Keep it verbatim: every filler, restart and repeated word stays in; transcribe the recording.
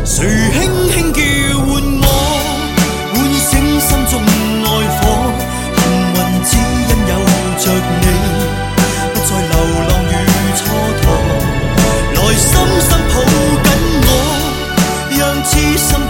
谁轻轻叫唤我，唤醒心中爱火。幸运只因有着你，不再流浪与蹉跎。来深深抱紧我，让痴心